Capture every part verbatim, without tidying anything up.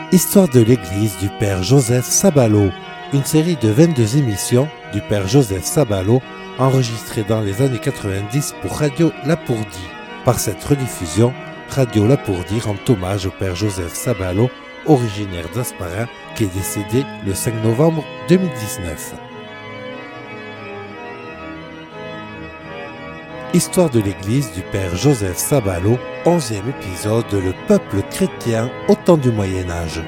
Histoire de l'Église du Père Joseph Sabalo, une série de vingt-deux émissions du Père Joseph Sabalo enregistrées dans les années quatre-vingt-dix pour Radio Lapourdie. Par cette rediffusion, Radio Lapourdie rend hommage au Père Joseph Sabalo, originaire d'Asparin, qui est décédé le cinq novembre deux mille dix-neuf. Histoire de l'Église du Père Joseph Sabalo, onzième épisode, le peuple chrétien au temps du Moyen-Âge.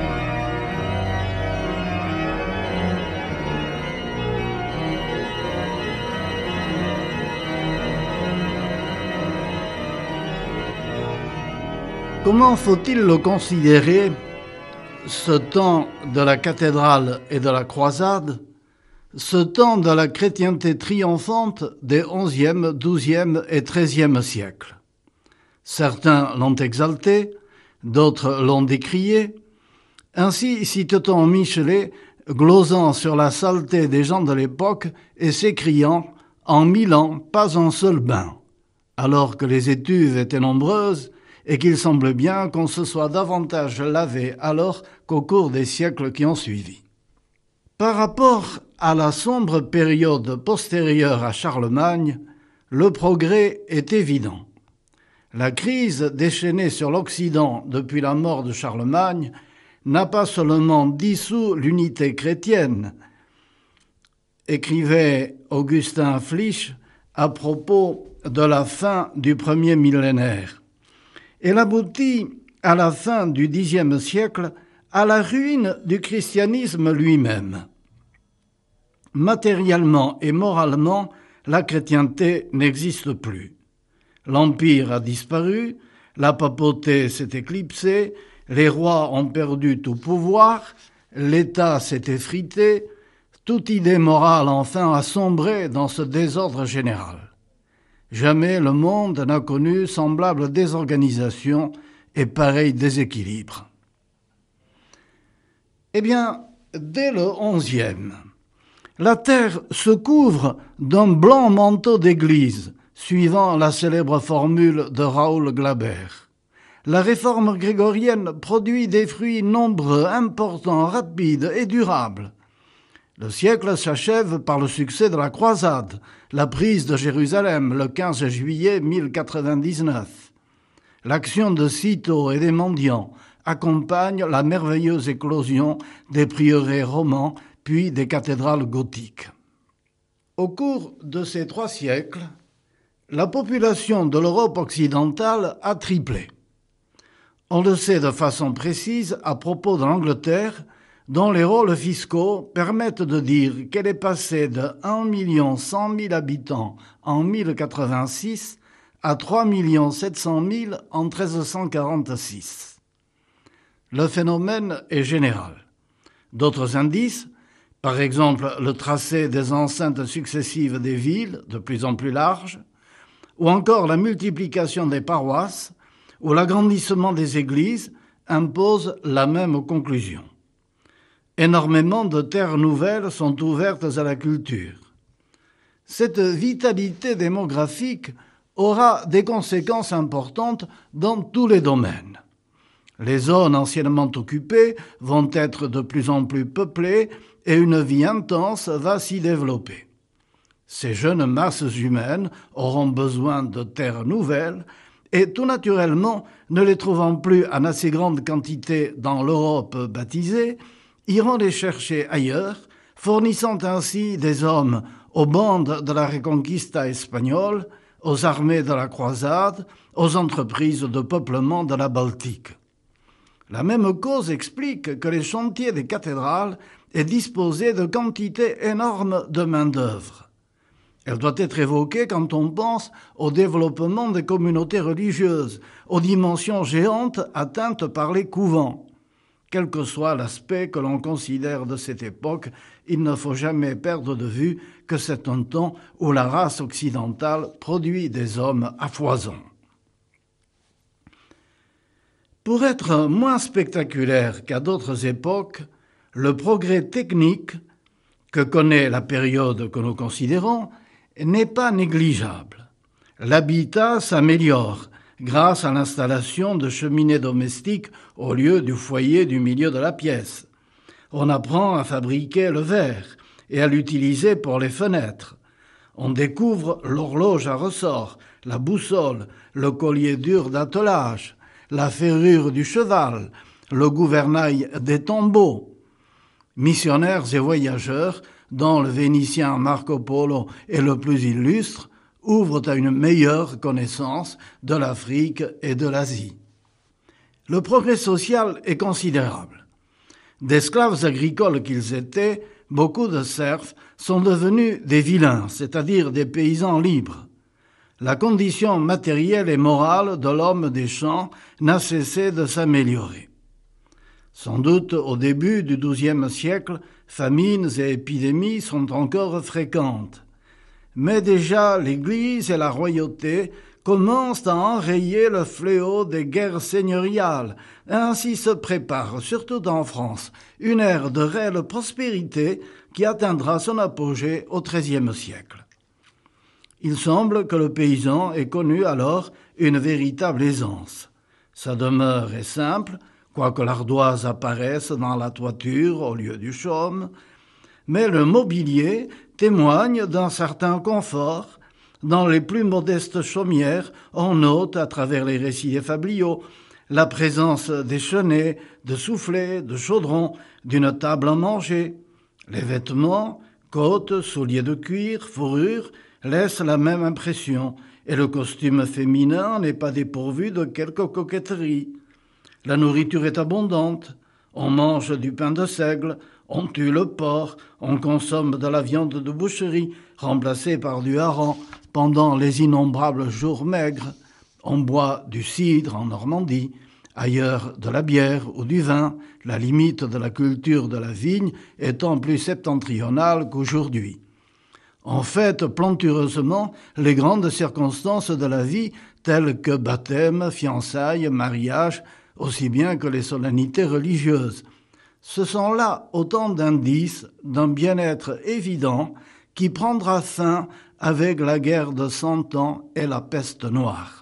Comment faut-il le considérer, ce temps de la cathédrale et de la croisade, ce temps de la chrétienté triomphante des onzième, douzième et treizième siècles? Certains l'ont exalté, d'autres l'ont décrié. Ainsi cite-t-on Michelet, glosant sur la saleté des gens de l'époque et s'écriant « En mille ans, pas un seul bain », alors que les étuves étaient nombreuses et qu'il semble bien qu'on se soit davantage lavé alors qu'au cours des siècles qui ont suivi. Par rapport à la sombre période postérieure à Charlemagne, le progrès est évident. La crise déchaînée sur l'Occident depuis la mort de Charlemagne n'a pas seulement dissous l'unité chrétienne, écrivait Augustin Flich à propos de la fin du premier millénaire. Elle aboutit à la fin du dixième siècle à la ruine du christianisme lui-même. Matériellement et moralement, la chrétienté n'existe plus. L'empire a disparu, la papauté s'est éclipsée, les rois ont perdu tout pouvoir, l'État s'est effrité, toute idée morale enfin a sombré dans ce désordre général. Jamais le monde n'a connu semblable désorganisation et pareil déséquilibre. Eh bien, dès le onzième, la terre se couvre d'un blanc manteau d'église, suivant la célèbre formule de Raoul Glaber. La réforme grégorienne produit des fruits nombreux, importants, rapides et durables. Le siècle s'achève par le succès de la croisade, la prise de Jérusalem le quinze juillet mille quatre-vingt-dix-neuf. L'action de Cîteaux et des mendiants accompagne la merveilleuse éclosion des prieurés romans puis des cathédrales gothiques. Au cours de ces trois siècles, la population de l'Europe occidentale a triplé. On le sait de façon précise à propos de l'Angleterre, dont les rôles fiscaux permettent de dire qu'elle est passée de un million cent mille habitants en mille quatre-vingt-six à trois millions sept cent mille en treize cent quarante-six. Le phénomène est général. D'autres indices, par exemple le tracé des enceintes successives des villes, de plus en plus larges, ou encore la multiplication des paroisses ou l'agrandissement des églises, imposent la même conclusion. Énormément de terres nouvelles sont ouvertes à la culture. Cette vitalité démographique aura des conséquences importantes dans tous les domaines. Les zones anciennement occupées vont être de plus en plus peuplées et une vie intense va s'y développer. Ces jeunes masses humaines auront besoin de terres nouvelles et tout naturellement, ne les trouvant plus en assez grande quantité dans l'Europe baptisée, iront les chercher ailleurs, fournissant ainsi des hommes aux bandes de la Reconquista espagnole, aux armées de la croisade, aux entreprises de peuplement de la Baltique. La même cause explique que les chantiers des cathédrales aient disposé de quantités énormes de main-d'œuvre. Elle doit être évoquée quand on pense au développement des communautés religieuses, aux dimensions géantes atteintes par les couvents. Quel que soit l'aspect que l'on considère de cette époque, il ne faut jamais perdre de vue que c'est un temps où la race occidentale produit des hommes à foison. Pour être moins spectaculaire qu'à d'autres époques, le progrès technique que connaît la période que nous considérons n'est pas négligeable. L'habitat s'améliore, grâce à l'installation de cheminées domestiques au lieu du foyer du milieu de la pièce. On apprend à fabriquer le verre et à l'utiliser pour les fenêtres. On découvre l'horloge à ressort, la boussole, le collier dur d'attelage, la ferrure du cheval, le gouvernail des tombeaux. Missionnaires et voyageurs, dont le Vénitien Marco Polo est le plus illustre, ouvrent à une meilleure connaissance de l'Afrique et de l'Asie. Le progrès social est considérable. D'esclaves agricoles qu'ils étaient, beaucoup de serfs sont devenus des villeins, c'est-à-dire des paysans libres. La condition matérielle et morale de l'homme des champs n'a cessé de s'améliorer. Sans doute, au début du douzième siècle, famines et épidémies sont encore fréquentes. Mais déjà l'Église et la royauté commencent à enrayer le fléau des guerres seigneuriales. Ainsi se prépare, surtout en France, une ère de réelle prospérité qui atteindra son apogée au treizième siècle. Il semble que le paysan ait connu alors une véritable aisance. Sa demeure est simple, quoique l'ardoise apparaisse dans la toiture au lieu du chaume, mais le mobilier témoigne d'un certain confort. Dans les plus modestes chaumières, on note, à travers les récits des fabliaux, la présence des chenets, de soufflets, de chaudrons, d'une table à manger. Les vêtements, côtes, souliers de cuir, fourrure, laissent la même impression, et le costume féminin n'est pas dépourvu de quelque coquetterie. La nourriture est abondante, on mange du pain de seigle, on tue le porc, on consomme de la viande de boucherie, remplacée par du hareng pendant les innombrables jours maigres, on boit du cidre en Normandie, ailleurs de la bière ou du vin, la limite de la culture de la vigne étant plus septentrionale qu'aujourd'hui. On fête plantureusement les grandes circonstances de la vie, telles que baptême, fiançailles, mariage, aussi bien que les solennités religieuses. Ce sont là autant d'indices d'un bien-être évident qui prendra fin avec la guerre de Cent Ans et la peste noire.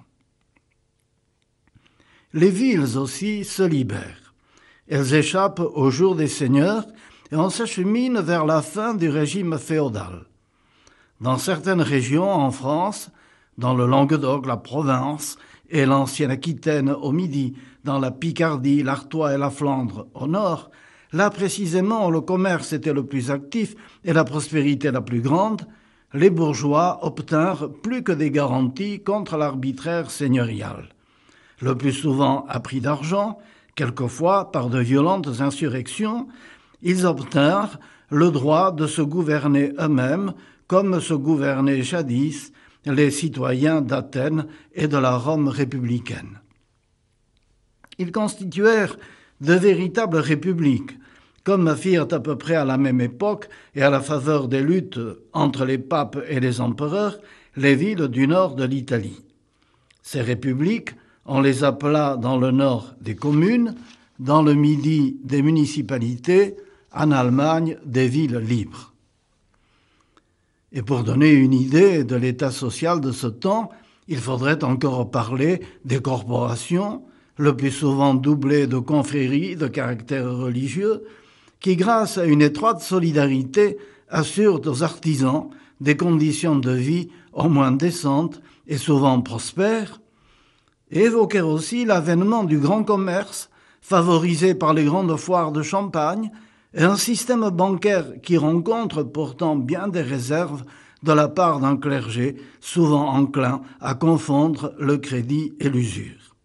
Les villes aussi se libèrent. Elles échappent au jour des seigneurs et on s'achemine vers la fin du régime féodal. Dans certaines régions en France, dans le Languedoc, la Provence et l'ancienne Aquitaine au midi, dans la Picardie, l'Artois et la Flandre au nord, là précisément où le commerce était le plus actif et la prospérité la plus grande, les bourgeois obtinrent plus que des garanties contre l'arbitraire seigneurial. Le plus souvent à prix d'argent, quelquefois par de violentes insurrections, ils obtinrent le droit de se gouverner eux-mêmes comme se gouvernaient jadis les citoyens d'Athènes et de la Rome républicaine. Ils constituèrent de véritables républiques, comme firent à peu près à la même époque et à la faveur des luttes entre les papes et les empereurs, les villes du nord de l'Italie. Ces républiques, on les appela dans le nord des communes, dans le midi des municipalités, en Allemagne des villes libres. Et pour donner une idée de l'état social de ce temps, il faudrait encore parler des corporations, le plus souvent doublées de confréries de caractère religieux, qui, grâce à une étroite solidarité, assurent aux artisans des conditions de vie au moins décentes et souvent prospères, et évoquer aussi l'avènement du grand commerce, favorisé par les grandes foires de Champagne, et un système bancaire qui rencontre pourtant bien des réserves de la part d'un clergé souvent enclin à confondre le crédit et l'usure.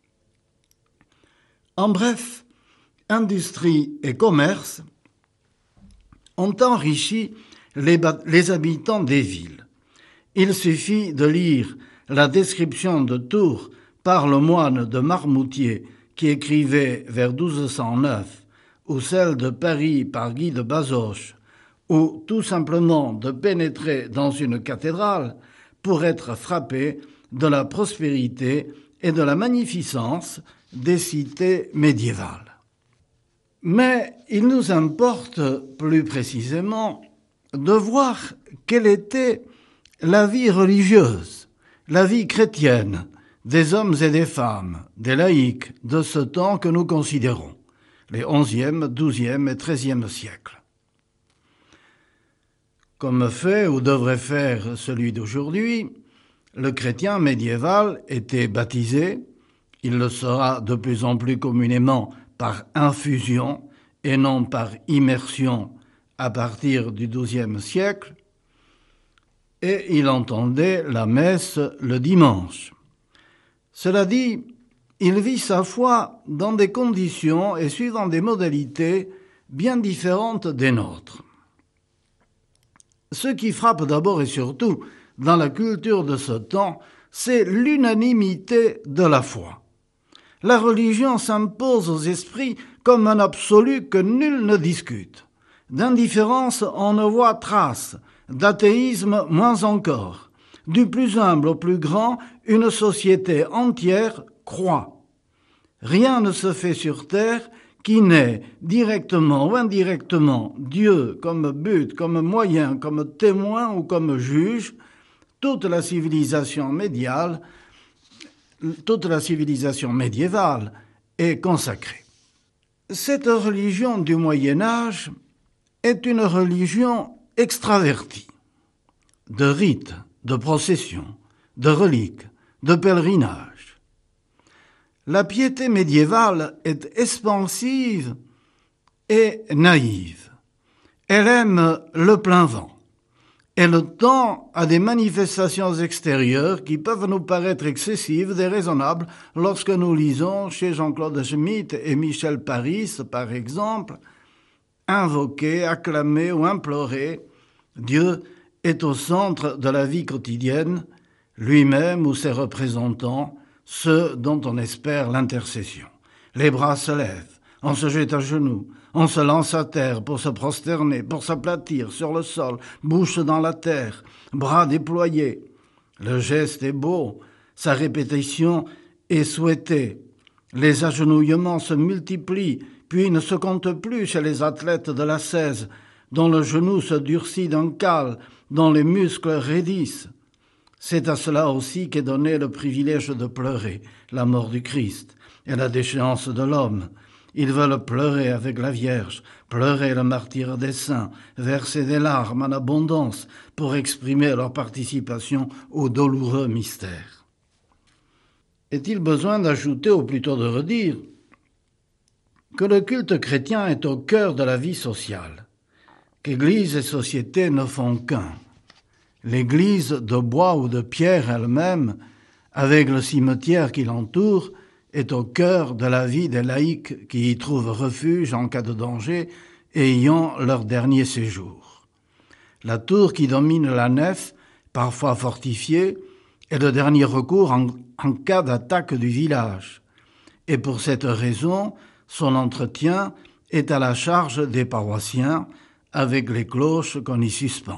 En bref, industrie et commerce ont enrichi les, les habitants des villes. Il suffit de lire la description de Tours par le moine de Marmoutier qui écrivait vers douze cent neuf, ou celle de Paris par Guy de Bazoches, ou tout simplement de pénétrer dans une cathédrale pour être frappé de la prospérité et de la magnificence des cités médiévales. Mais il nous importe plus précisément de voir quelle était la vie religieuse, la vie chrétienne des hommes et des femmes, des laïcs de ce temps que nous considérons, les onzième, douzième et treizième siècles. Comme fait ou devrait faire celui d'aujourd'hui, le chrétien médiéval était baptisé, il le sera de plus en plus communément par infusion et non par immersion à partir du douzième siècle, et il entendait la messe le dimanche. Cela dit, il vit sa foi dans des conditions et suivant des modalités bien différentes des nôtres. Ce qui frappe d'abord et surtout dans la culture de ce temps, c'est l'unanimité de la foi. La religion s'impose aux esprits comme un absolu que nul ne discute. D'indifférence, on ne voit trace, d'athéisme moins encore. Du plus humble au plus grand, une société entière croit. Rien ne se fait sur terre qui n'ait, directement ou indirectement, Dieu comme but, comme moyen, comme témoin ou comme juge. Toute la civilisation médiale, toute la civilisation médiévale est consacrée. Cette religion du Moyen-Âge est une religion extravertie, de rites, de processions, de reliques, de pèlerinages. La piété médiévale est expansive et naïve. Elle aime le plein vent. Elle tend à des manifestations extérieures qui peuvent nous paraître excessives, déraisonnables, lorsque nous lisons chez Jean-Claude Schmitt et Michel Paris, par exemple, invoquer, acclamer ou implorer. Dieu est au centre de la vie quotidienne, lui-même ou ses représentants, ceux dont on espère l'intercession. Les bras se lèvent, on se jette à genoux, on se lance à terre pour se prosterner, pour s'aplatir sur le sol, bouche dans la terre, bras déployés. Le geste est beau, sa répétition est souhaitée. Les agenouillements se multiplient, puis ne se comptent plus chez les athlètes de l'ascèse, dont le genou se durcit d'un cale, dont les muscles raidissent. C'est à cela aussi qu'est donné le privilège de pleurer la mort du Christ et la déchéance de l'homme. Ils veulent pleurer avec la Vierge, pleurer le martyre des saints, verser des larmes en abondance pour exprimer leur participation au douloureux mystère. Est-il besoin d'ajouter, ou plutôt de redire, que le culte chrétien est au cœur de la vie sociale, qu'Église et société ne font qu'un. L'église de bois ou de pierre elle-même, avec le cimetière qui l'entoure, est au cœur de la vie des laïcs qui y trouvent refuge en cas de danger et ayant leur dernier séjour. La tour qui domine la nef, parfois fortifiée, est le dernier recours en, en cas d'attaque du village. Et pour cette raison, son entretien est à la charge des paroissiens avec les cloches qu'on y suspend.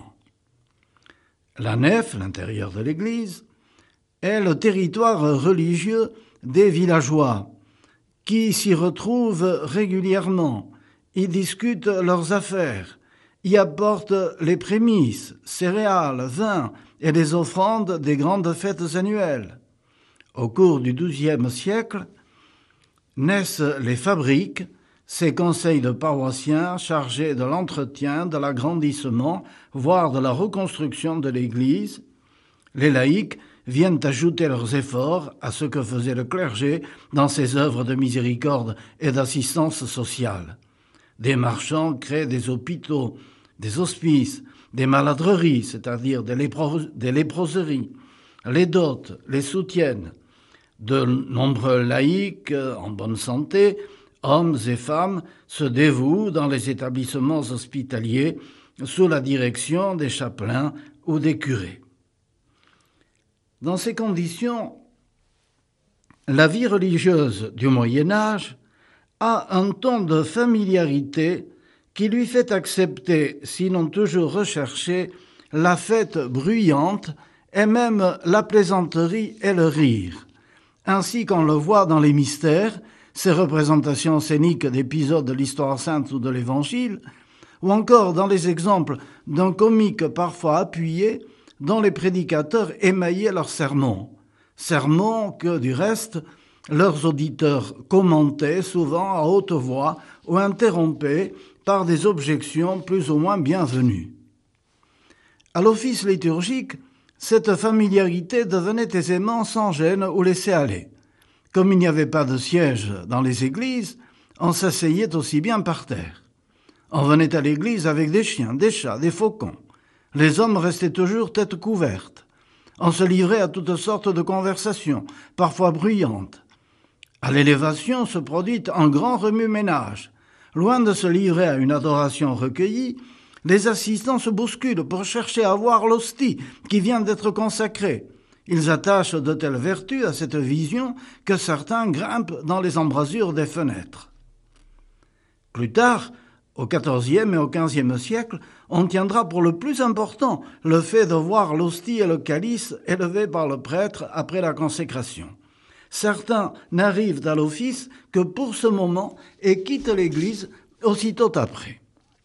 La nef, l'intérieur de l'église, est le territoire religieux des villageois qui s'y retrouvent régulièrement, y discutent leurs affaires, y apportent les prémices, céréales, vins et les offrandes des grandes fêtes annuelles. Au cours du douzième siècle, naissent les fabriques, ces conseils de paroissiens chargés de l'entretien, de l'agrandissement, voire de la reconstruction de l'Église. Les laïcs viennent ajouter leurs efforts à ce que faisait le clergé dans ses œuvres de miséricorde et d'assistance sociale. Des marchands créent des hôpitaux, des hospices, des maladreries, c'est-à-dire des, lépro- des léproseries. Les dotes les soutiennent. De nombreux laïcs en bonne santé, hommes et femmes, se dévouent dans les établissements hospitaliers sous la direction des chapelains ou des curés. Dans ces conditions, la vie religieuse du Moyen-Âge a un ton de familiarité qui lui fait accepter, sinon toujours rechercher, la fête bruyante et même la plaisanterie et le rire. Ainsi qu'on le voit dans les mystères, ces représentations scéniques d'épisodes de l'histoire sainte ou de l'Évangile, ou encore dans les exemples d'un comique parfois appuyé dont les prédicateurs émaillaient leurs sermons. sermons que, du reste, leurs auditeurs commentaient souvent à haute voix ou interrompaient par des objections plus ou moins bienvenues. À l'office liturgique, cette familiarité devenait aisément sans gêne ou laisser aller. Comme il n'y avait pas de siège dans les églises, on s'asseyait aussi bien par terre. On venait à l'église avec des chiens, des chats, des faucons. Les hommes restaient toujours tête couverte. On se livrait à toutes sortes de conversations, parfois bruyantes. À l'élévation se produit un grand remue-ménage. Loin de se livrer à une adoration recueillie, les assistants se bousculent pour chercher à voir l'hostie qui vient d'être consacrée. Ils attachent de telles vertus à cette vision que certains grimpent dans les embrasures des fenêtres. Plus tard, au quatorzième et au quinzième siècle, on tiendra pour le plus important le fait de voir l'hostie et le calice élevés par le prêtre après la consécration. Certains n'arrivent à l'office que pour ce moment et quittent l'église aussitôt après.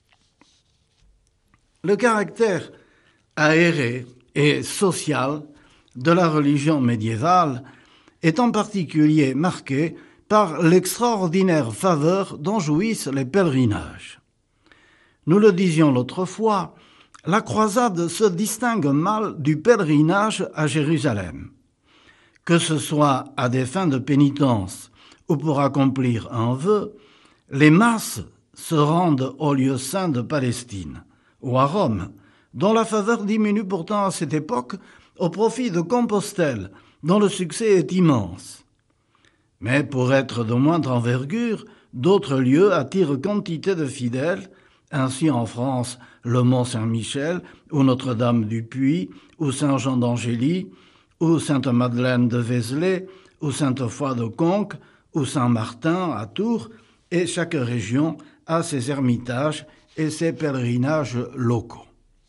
Le caractère aéré et social de la religion médiévale est en particulier marqué par l'extraordinaire faveur dont jouissent les pèlerinages. Nous le disions l'autre fois, la croisade se distingue mal du pèlerinage à Jérusalem. Que ce soit à des fins de pénitence ou pour accomplir un vœu, les masses se rendent au lieu saint de Palestine ou à Rome, dont la faveur diminue pourtant à cette époque au profit de Compostelle, dont le succès est immense. Mais pour être de moindre envergure, d'autres lieux attirent quantité de fidèles, ainsi en France le Mont-Saint-Michel, ou Notre-Dame du Puy, ou Saint-Jean d'Angély, ou Sainte-Madeleine de Vézelay, ou Sainte-Foy de Conques, ou Saint-Martin à Tours, et chaque région a ses ermitages et ses pèlerinages locaux.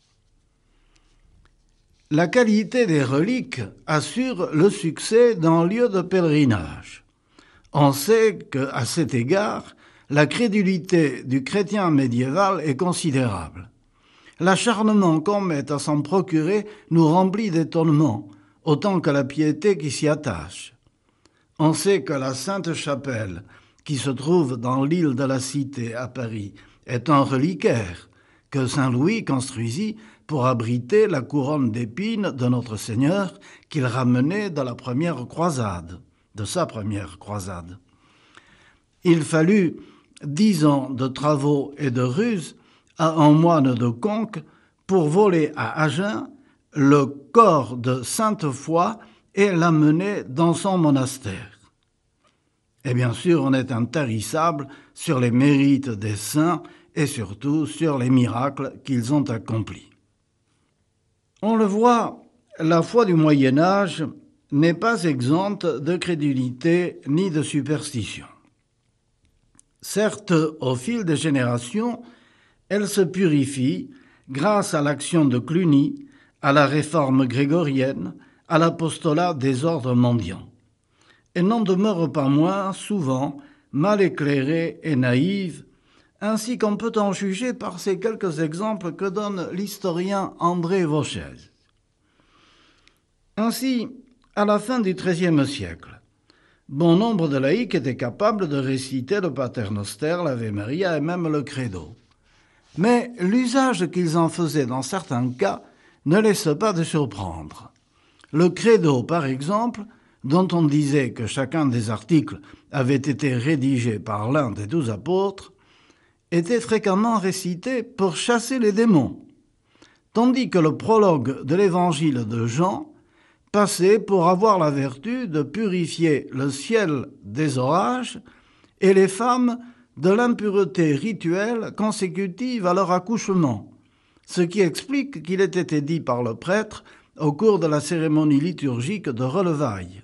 La qualité des reliques assure le succès d'un lieu de pèlerinage. On sait qu'à cet égard, la crédulité du chrétien médiéval est considérable. L'acharnement qu'on met à s'en procurer nous remplit d'étonnement, autant que la piété qui s'y attache. On sait que la Sainte-Chapelle, qui se trouve dans l'île de la Cité à Paris, est un reliquaire que Saint Louis construisit pour abriter la couronne d'épines de notre Seigneur qu'il ramenait de la première croisade, de sa première croisade. Il fallut dix ans de travaux et de ruses à un moine de Conques pour voler à Agen le corps de Sainte-Foy et l'amener dans son monastère. Et bien sûr, on est intarissable sur les mérites des saints et surtout sur les miracles qu'ils ont accomplis. On le voit, la foi du Moyen-Âge n'est pas exempte de crédulité ni de superstition. Certes, au fil des générations, elle se purifie grâce à l'action de Cluny, à la réforme grégorienne, à l'apostolat des ordres mendiants. Elle n'en demeure pas moins souvent mal éclairée et naïve, ainsi qu'on peut en juger par ces quelques exemples que donne l'historien André Vauchez. Ainsi, à la fin du treizième siècle, bon nombre de laïcs étaient capables de réciter le Paternoster, l'Ave Maria et même le Credo. Mais l'usage qu'ils en faisaient dans certains cas ne laisse pas de surprendre. Le Credo, par exemple, dont on disait que chacun des articles avait été rédigé par l'un des douze apôtres, était fréquemment récité pour chasser les démons, tandis que le prologue de l'évangile de Jean passait pour avoir la vertu de purifier le ciel des orages et les femmes de l'impureté rituelle consécutive à leur accouchement, ce qui explique qu'il ait été dit par le prêtre au cours de la cérémonie liturgique de relevailles.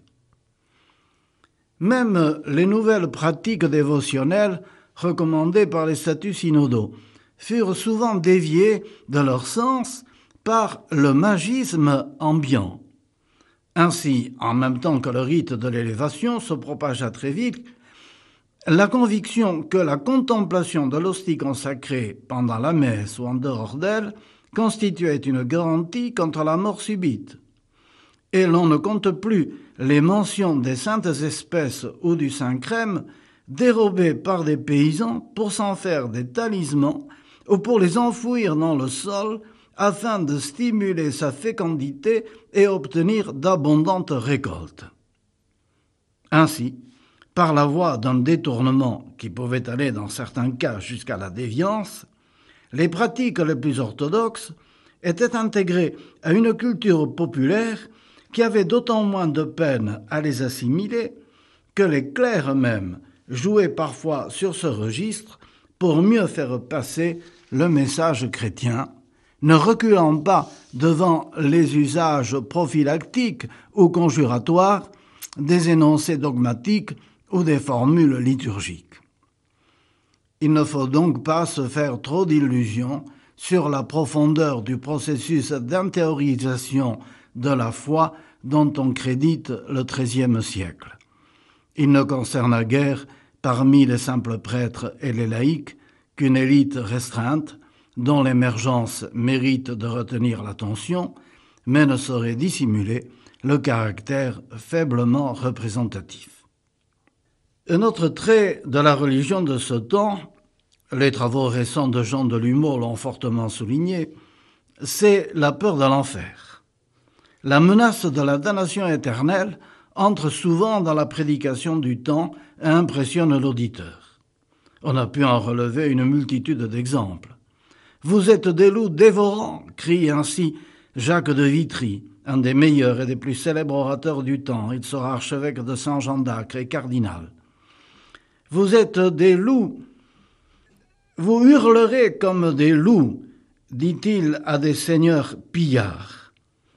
Même les nouvelles pratiques dévotionnelles recommandées par les statuts synodaux furent souvent déviées de leur sens par le magisme ambiant. Ainsi, en même temps que le rite de l'élévation se propagea très vite, la conviction que la contemplation de l'hostie consacrée pendant la messe ou en dehors d'elle constituait une garantie contre la mort subite. et l'on ne compte plus les mentions des saintes espèces ou du Saint-Crème dérobées par des paysans pour s'en faire des talismans ou pour les enfouir dans le sol afin de stimuler sa fécondité et obtenir d'abondantes récoltes. Ainsi, par la voie d'un détournement qui pouvait aller dans certains cas jusqu'à la déviance, les pratiques les plus orthodoxes étaient intégrées à une culture populaire qui avait d'autant moins de peine à les assimiler que les clercs eux-mêmes jouaient parfois sur ce registre pour mieux faire passer le message chrétien, ne reculant pas devant les usages prophylactiques ou conjuratoires des énoncés dogmatiques ou des formules liturgiques. Il ne faut donc pas se faire trop d'illusions sur la profondeur du processus d'intériorisation de la foi dont on crédite le treizième siècle. Il ne concerne guère, parmi les simples prêtres et les laïcs, qu'une élite restreinte, dont l'émergence mérite de retenir l'attention, mais ne saurait dissimuler le caractère faiblement représentatif. Un autre trait de la religion de ce temps, les travaux récents de Jean Delumeau l'ont fortement souligné, c'est la peur de l'enfer. La menace de la damnation éternelle entre souvent dans la prédication du temps et impressionne l'auditeur. On a pu en relever une multitude d'exemples. « Vous êtes des loups dévorants !» crie ainsi Jacques de Vitry, un des meilleurs et des plus célèbres orateurs du temps. Il sera archevêque de Saint-Jean d'Acre et cardinal. « Vous êtes des loups, vous hurlerez comme des loups !» dit-il à des seigneurs pillards.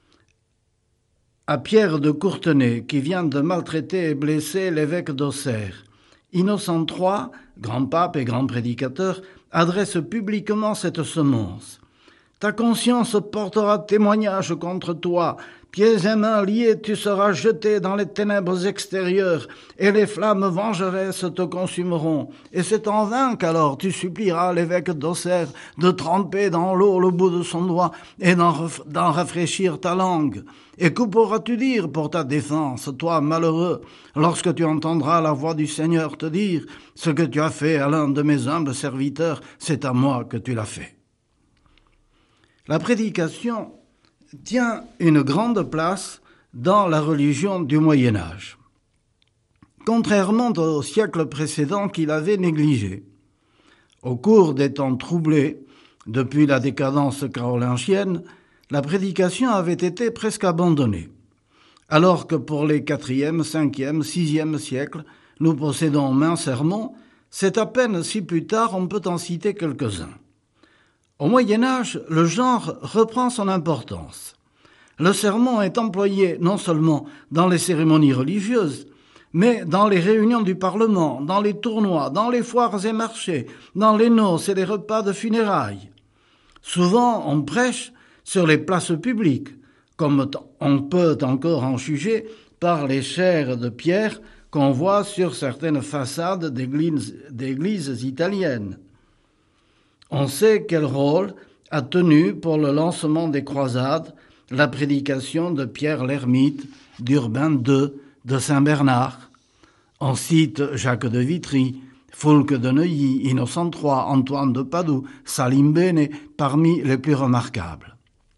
À Pierre de Courtenay, qui vient de maltraiter et blesser l'évêque d'Auxerre, Innocent trois, grand pape et grand prédicateur, adresse publiquement cette semonce. « Ta conscience portera témoignage contre toi. Pieds et mains liés, tu seras jeté dans les ténèbres extérieures, et les flammes vengeresses te consumeront. Et c'est en vain qu'alors tu supplieras l'évêque d'Auxerre de tremper dans l'eau le bout de son doigt et d'en, raf- d'en rafraîchir ta langue. Et que pourras-tu dire pour ta défense, toi malheureux, lorsque tu entendras la voix du Seigneur te dire « Ce que tu as fait à l'un de mes humbles serviteurs, c'est à moi que tu l'as fait. » La prédication tient une grande place dans la religion du Moyen-Âge. Contrairement au siècle précédent qu'il avait négligé. Au cours des temps troublés, depuis la décadence carolingienne, la prédication avait été presque abandonnée, alors que pour les quatrième, cinquième, sixième siècles, nous possédons maints sermons, c'est à peine si plus tard on peut en citer quelques-uns. Au Moyen-Âge, le genre reprend son importance. Le sermon est employé non seulement dans les cérémonies religieuses, mais dans les réunions du Parlement, dans les tournois, dans les foires et marchés, dans les noces et les repas de funérailles. Souvent, on prêche sur les places publiques, comme on peut encore en juger par les chaires de pierre qu'on voit sur certaines façades d'églises, d'églises italiennes. On sait quel rôle a tenu pour le lancement des croisades la prédication de Pierre l'Ermite, d'Urbain deux, de Saint-Bernard. On cite Jacques de Vitry, Foulques de Neuilly, Innocent trois, Antoine de Padoue, Salimbene, parmi les plus remarquables.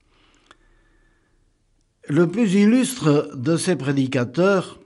Le plus illustre de ces prédicateurs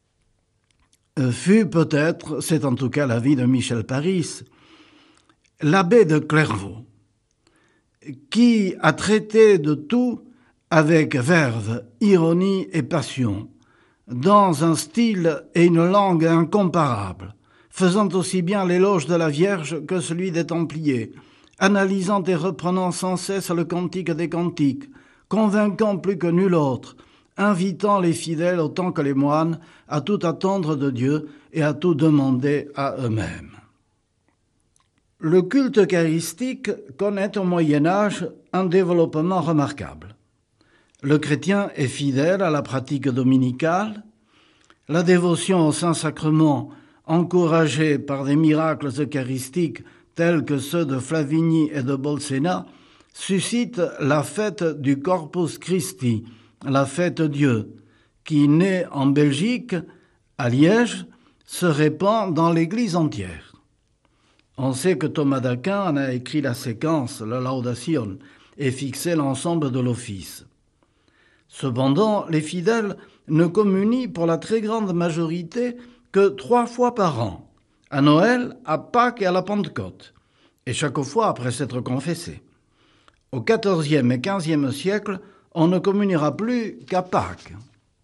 fut peut-être, c'est en tout cas l'avis de Michel Paris, l'abbé de Clairvaux, qui a traité de tout avec verve, ironie et passion, dans un style et une langue incomparables, faisant aussi bien l'éloge de la Vierge que celui des Templiers, analysant et reprenant sans cesse le cantique des cantiques, convainquant plus que nul autre, invitant les fidèles autant que les moines à tout attendre de Dieu et à tout demander à eux-mêmes. Le culte eucharistique connaît au Moyen-Âge un développement remarquable. Le chrétien est fidèle à la pratique dominicale. La dévotion au Saint-Sacrement, encouragée par des miracles eucharistiques tels que ceux de Flavigny et de Bolsena, suscite la fête du Corpus Christi, la fête Dieu, qui, né en Belgique, à Liège, se répand dans l'Église entière. On sait que Thomas d'Aquin en a écrit la séquence, la Laudation, et fixé l'ensemble de l'office. Cependant, les fidèles ne communient pour la très grande majorité que trois fois par an, à Noël, à Pâques et à la Pentecôte, et chaque fois après s'être confessé. Au quatorzième et quinzième siècle, on ne communiera plus qu'à Pâques.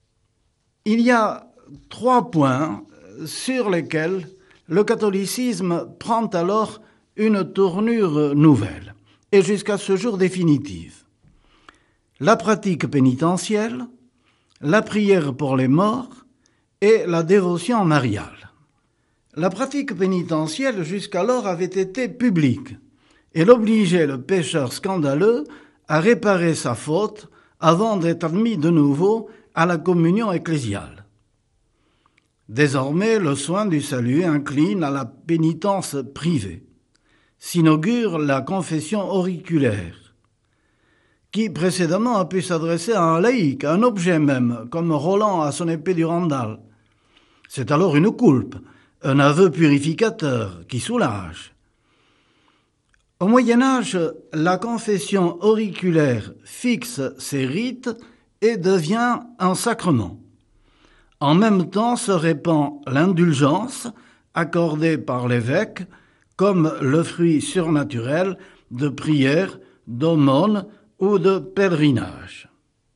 Il y a trois points sur lesquels le catholicisme prend alors une tournure nouvelle, et jusqu'à ce jour définitive. La pratique pénitentielle, la prière pour les morts et la dévotion mariale. La pratique pénitentielle jusqu'alors avait été publique. Elle obligeait le pécheur scandaleux à réparer sa faute avant d'être admis de nouveau à la communion ecclésiale. Désormais, le soin du salut incline à la pénitence privée. S'inaugure la confession auriculaire, qui précédemment a pu s'adresser à un laïc, à un objet même, comme Roland à son épée du Randal. C'est alors une coulpe, un aveu purificateur qui soulage. Au Moyen-Âge, la confession auriculaire fixe ses rites et devient un sacrement. En même temps se répand l'indulgence accordée par l'évêque comme le fruit surnaturel de prières, d'aumônes ou de pèlerinage.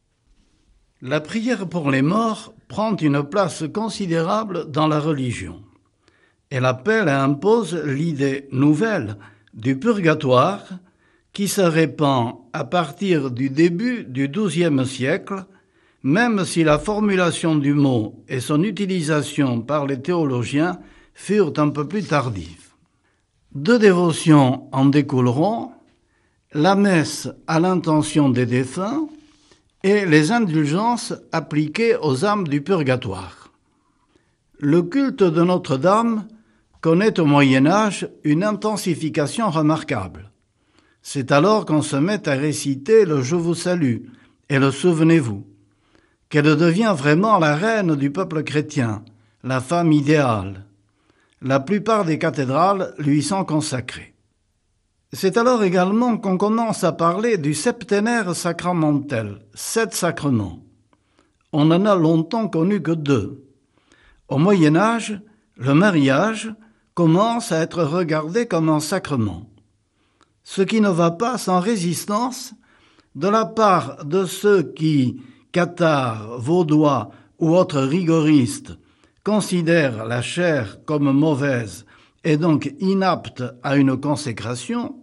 La prière pour les morts prend une place considérable dans la religion. Elle appelle et impose l'idée nouvelle du purgatoire qui se répand à partir du début du douzième siècle, même si la formulation du mot et son utilisation par les théologiens furent un peu plus tardives. Deux dévotions en découleront, la messe à l'intention des défunts et les indulgences appliquées aux âmes du purgatoire. Le culte de Notre-Dame connaît au Moyen-Âge une intensification remarquable. C'est alors qu'on se met à réciter le « Je vous salue » et le « Souvenez-vous », qu'elle devient vraiment la reine du peuple chrétien, la femme idéale. La plupart des cathédrales lui sont consacrées. C'est alors également qu'on commence à parler du septénaire sacramentel, sept sacrements. On n'en a longtemps connu que deux. Au Moyen-Âge, le mariage commence à être regardé comme un sacrement, ce qui ne va pas sans résistance de la part de ceux qui, cathares, vaudois ou autres rigoristes, considèrent la chair comme mauvaise et donc inapte à une consécration,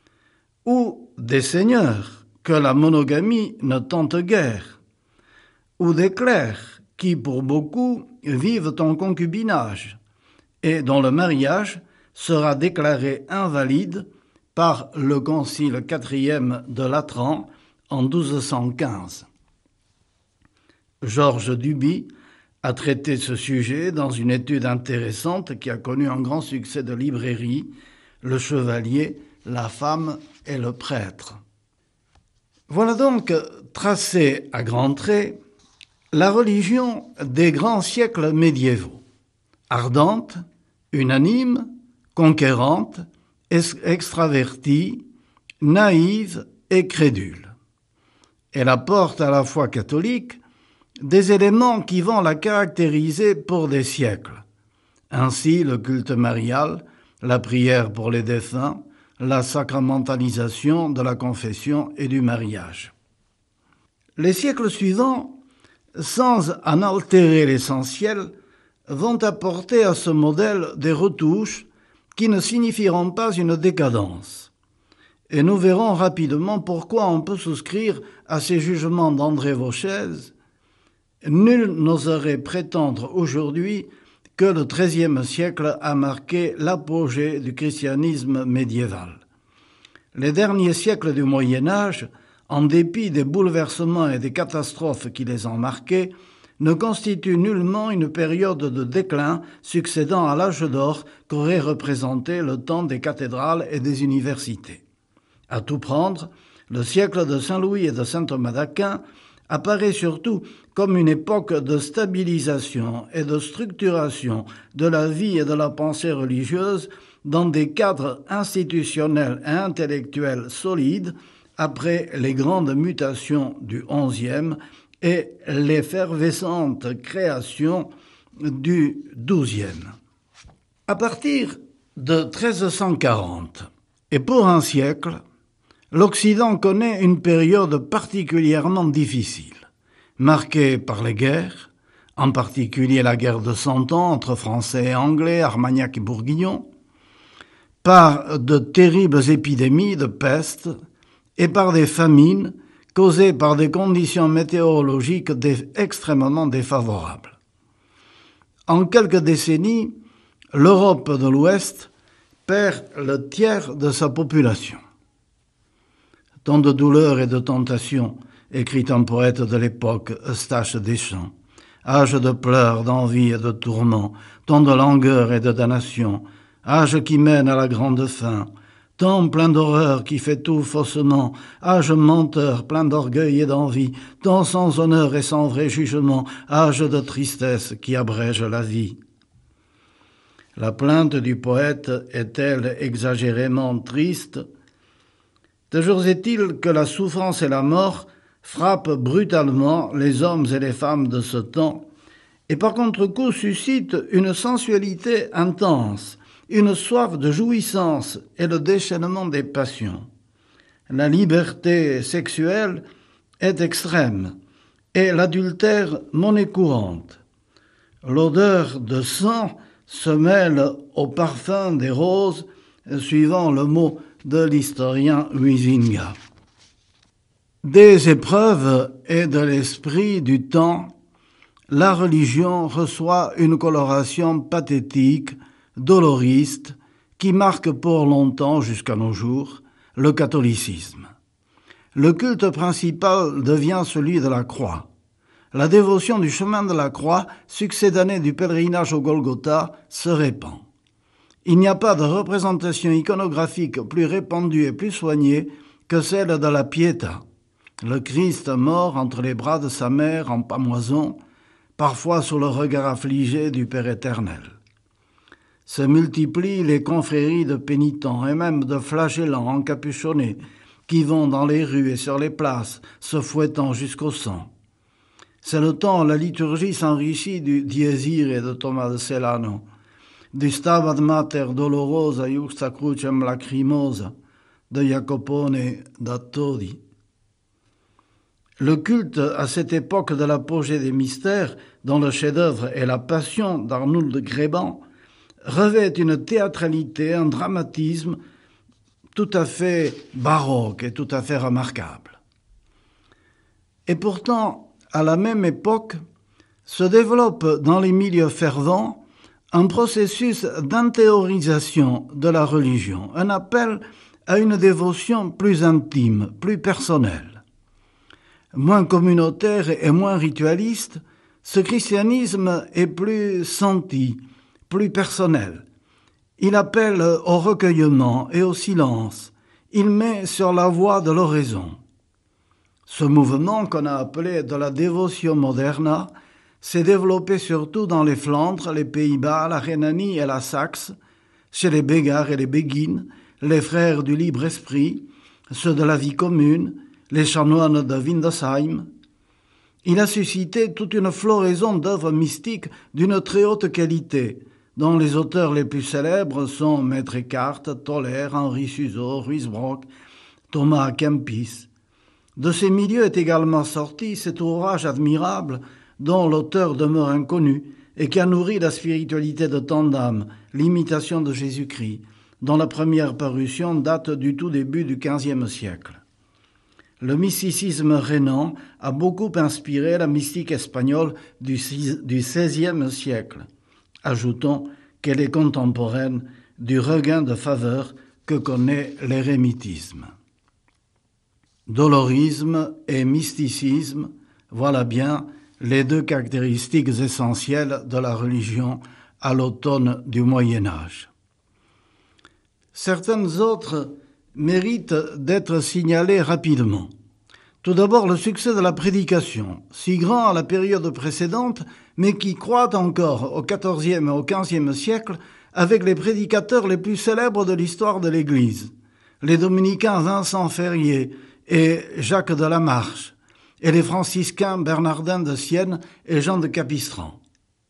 ou des seigneurs que la monogamie ne tente guère, ou des clercs qui, pour beaucoup, vivent en concubinage et dont le mariage sera déclaré invalide par le concile quatrième de Latran en douze cent quinze. Georges Duby a traité ce sujet dans une étude intéressante qui a connu un grand succès de librairie, Le chevalier, la femme et le prêtre. Voilà donc tracé à grands traits la religion des grands siècles médiévaux, ardente, unanime, conquérante, extravertie, naïve et crédule. Elle apporte à la foi catholique des éléments qui vont la caractériser pour des siècles. Ainsi, le culte marial, la prière pour les défunts, la sacramentalisation de la confession et du mariage. Les siècles suivants, sans en altérer l'essentiel, vont apporter à ce modèle des retouches qui ne signifieront pas une décadence. Et nous verrons rapidement pourquoi on peut souscrire à ces jugements d'André Vauchez. Nul n'oserait prétendre aujourd'hui que le treizième siècle a marqué l'apogée du christianisme médiéval. Les derniers siècles du Moyen-Âge, en dépit des bouleversements et des catastrophes qui les ont marqués, ne constituent nullement une période de déclin succédant à l'âge d'or qu'aurait représenté le temps des cathédrales et des universités. À tout prendre, le siècle de Saint Louis et de Saint Thomas d'Aquin apparaît surtout comme une époque de stabilisation et de structuration de la vie et de la pensée religieuse dans des cadres institutionnels et intellectuels solides après les grandes mutations du onzième et l'effervescente création du douzième. À partir de treize cent quarante, et pour un siècle, l'Occident connaît une période particulièrement difficile, marquée par les guerres, en particulier la guerre de Cent Ans entre Français et Anglais, Armagnac et Bourguignon, par de terribles épidémies de peste et par des famines causées par des conditions météorologiques dé- extrêmement défavorables. En quelques décennies, l'Europe de l'Ouest perd le tiers de sa population. Tant de douleurs et de tentations, écrit un poète de l'époque, Eustache Deschamps, âge de pleurs, d'envie et de tourments, tant de langueur et de damnation, âge qui mène à la grande fin, temps plein d'horreur qui fait tout faussement, âge menteur plein d'orgueil et d'envie, temps sans honneur et sans vrai jugement, âge de tristesse qui abrège la vie. La plainte du poète est-elle exagérément triste ? Toujours est-il que la souffrance et la mort frappent brutalement les hommes et les femmes de ce temps, et par contre-coup suscitent une sensualité intense, une soif de jouissance et le déchaînement des passions. La liberté sexuelle est extrême et l'adultère monnaie courante. L'odeur de sang se mêle au parfum des roses, suivant le mot de l'historien Huizinga. Des épreuves et de l'esprit du temps, la religion reçoit une coloration pathétique, doloriste, qui marque pour longtemps, jusqu'à nos jours, le catholicisme. Le culte principal devient celui de la croix. La dévotion du chemin de la croix, succédanée du pèlerinage au Golgotha, se répand. Il n'y a pas de représentation iconographique plus répandue et plus soignée que celle de la Pietà. Le Christ mort entre les bras de sa mère en pâmoison, parfois sous le regard affligé du Père éternel. Se multiplient les confréries de pénitents et même de flagellants encapuchonnés qui vont dans les rues et sur les places, se fouettant jusqu'au sang. C'est le temps où la liturgie s'enrichit du Dies Irae de Thomas de Celano, du Stabat Mater Dolorosa Iusta Crucem Lacrimosa de Jacopone da Todi. Le culte à cette époque de l'apogée des mystères, dont le chef-d'œuvre est la Passion d'Arnould Gréban, revêt une théâtralité, un dramatisme tout à fait baroque et tout à fait remarquable. Et pourtant, à la même époque, se développe dans les milieux fervents un processus d'intériorisation de la religion, un appel à une dévotion plus intime, plus personnelle. Moins communautaire et moins ritualiste, ce christianisme est plus senti, plus personnel. Il appelle au recueillement et au silence. Il met sur la voie de l'oraison. Ce mouvement qu'on a appelé de la dévotion moderna s'est développé surtout dans les Flandres, les Pays-Bas, la Rhénanie et la Saxe, chez les Bégards et les Béguines, les frères du libre esprit, ceux de la vie commune, les chanoines de Windesheim. Il a suscité toute une floraison d'œuvres mystiques d'une très haute qualité, dont les auteurs les plus célèbres sont Maître Eckhart, Toller, Henri Suzeau, Ruysbrock, Thomas à Kempis. De ces milieux est également sorti cet ouvrage admirable dont l'auteur demeure inconnu et qui a nourri la spiritualité de tant d'âmes, l'imitation de Jésus-Christ, dont la première parution date du tout début du quinzième siècle. Le mysticisme rhénan a beaucoup inspiré la mystique espagnole du seizième siècle. Ajoutons qu'elle est contemporaine du regain de faveur que connaît l'érémitisme. Dolorisme et mysticisme, voilà bien les deux caractéristiques essentielles de la religion à l'automne du Moyen Âge. Certaines autres méritent d'être signalées rapidement. Tout Tout d'abord, le succès de la prédication, si grand à la période précédente, mais qui croît encore au quatorzième et au quinzième siècle avec les prédicateurs les plus célèbres de l'histoire de l'Église, les dominicains Vincent Ferrier et Jacques de la Marche, et les franciscains Bernardin de Sienne et Jean de Capistran.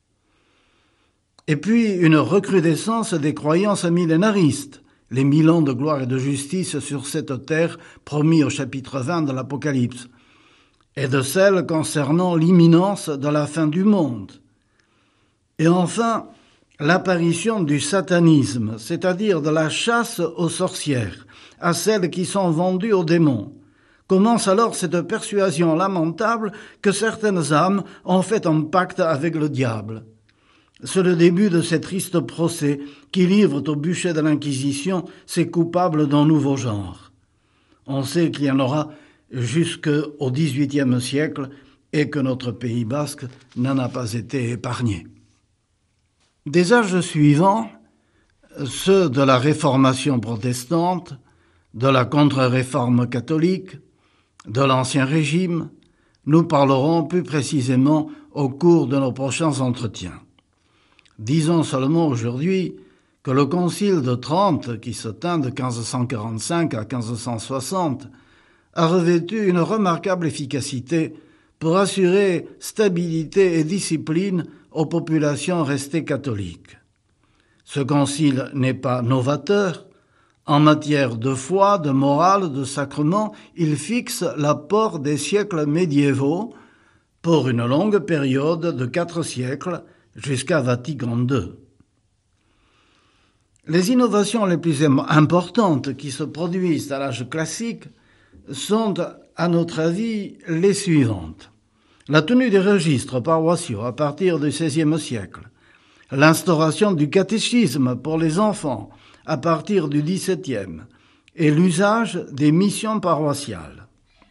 Et puis une recrudescence des croyances millénaristes, les mille ans de gloire et de justice sur cette terre promis au chapitre vingt de l'Apocalypse, et de celles concernant l'imminence de la fin du monde. Et enfin, l'apparition du satanisme, c'est-à-dire de la chasse aux sorcières, à celles qui sont vendues aux démons. Commence alors cette persuasion lamentable que certaines âmes ont fait un pacte avec le diable. C'est le début de ces tristes procès qui livrent au bûcher de l'Inquisition ces coupables d'un nouveau genre. On sait qu'il y en aura jusqu'au dix-huitième siècle et que notre Pays basque n'en a pas été épargné. Des âges suivants, ceux de la Réformation protestante, de la contre-réforme catholique, de l'Ancien Régime, nous parlerons plus précisément au cours de nos prochains entretiens. Disons seulement aujourd'hui que le Concile de Trente, qui se tint de quinze cent quarante-cinq à quinze cent soixante, a revêtu une remarquable efficacité pour assurer stabilité et discipline aux populations restées catholiques. Ce concile n'est pas novateur. En matière de foi, de morale, de sacrement, il fixe l'apport des siècles médiévaux pour une longue période de quatre siècles jusqu'à Vatican deux. Les innovations les plus importantes qui se produisent à l'âge classique sont, à notre avis, les suivantes. La tenue des registres paroissiaux à partir du seizième siècle, l'instauration du catéchisme pour les enfants à partir du dix-septième et l'usage des missions paroissiales.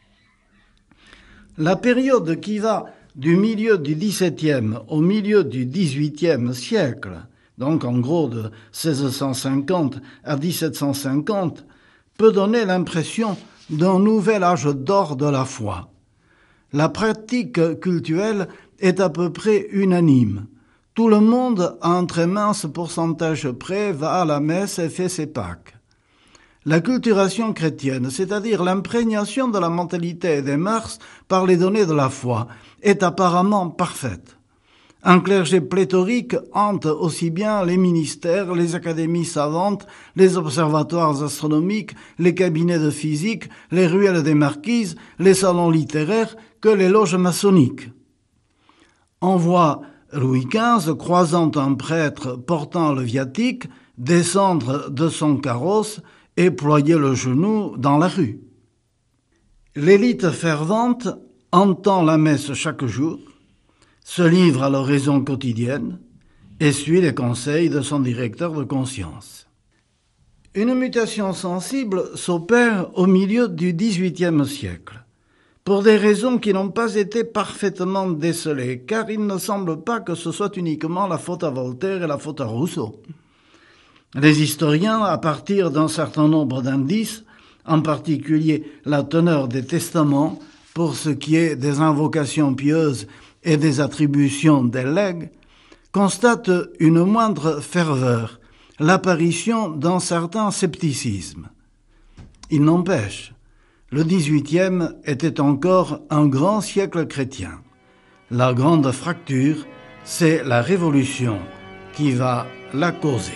La période qui va du milieu du dix-septième au milieu du dix-huitième siècle, donc en gros de seize cent cinquante à dix-sept cent cinquante, peut donner l'impression d'un nouvel âge d'or de la foi. La pratique cultuelle est à peu près unanime. Tout le monde, à un très mince pourcentage près, va à la messe et fait ses Pâques. La culturation chrétienne, c'est-à-dire l'imprégnation de la mentalité et des mœurs par les données de la foi, est apparemment parfaite. Un clergé pléthorique hante aussi bien les ministères, les académies savantes, les observatoires astronomiques, les cabinets de physique, les ruelles des marquises, les salons littéraires que les loges maçonniques. On voit Louis quinze, croisant un prêtre portant le viatique, descendre de son carrosse et ployer le genou dans la rue. L'élite fervente entend la messe chaque jour, se livre à l'oraison quotidienne et suit les conseils de son directeur de conscience. Une mutation sensible s'opère au milieu du dix-huitième siècle, pour des raisons qui n'ont pas été parfaitement décelées, car il ne semble pas que ce soit uniquement la faute à Voltaire et la faute à Rousseau. Les historiens, à partir d'un certain nombre d'indices, en particulier la teneur des testaments, pour ce qui est des invocations pieuses et des attributions des legs, constatent une moindre ferveur, l'apparition d'un certain scepticisme. Il n'empêche, le dix-huitième était encore un grand siècle chrétien. La grande fracture, c'est la Révolution qui va la causer.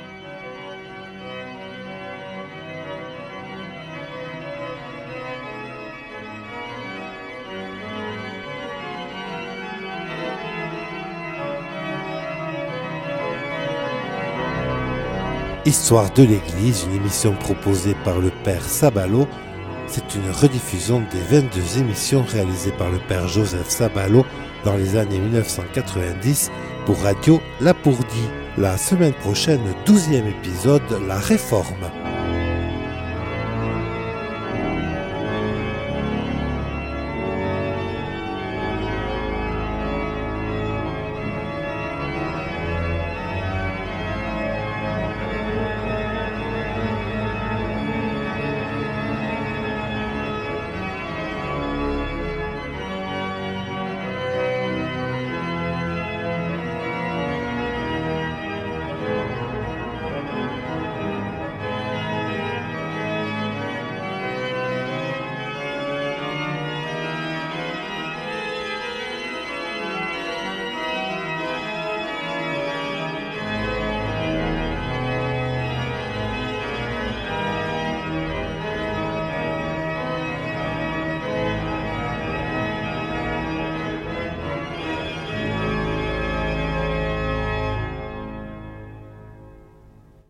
Histoire de l'Église, une émission proposée par le Père Sabalo. C'est une rediffusion des vingt-deux émissions réalisées par le Père Joseph Sabalo dans les années mille neuf cent quatre-vingt-dix pour Radio Lapourdie. La semaine prochaine, douzième épisode, La Réforme.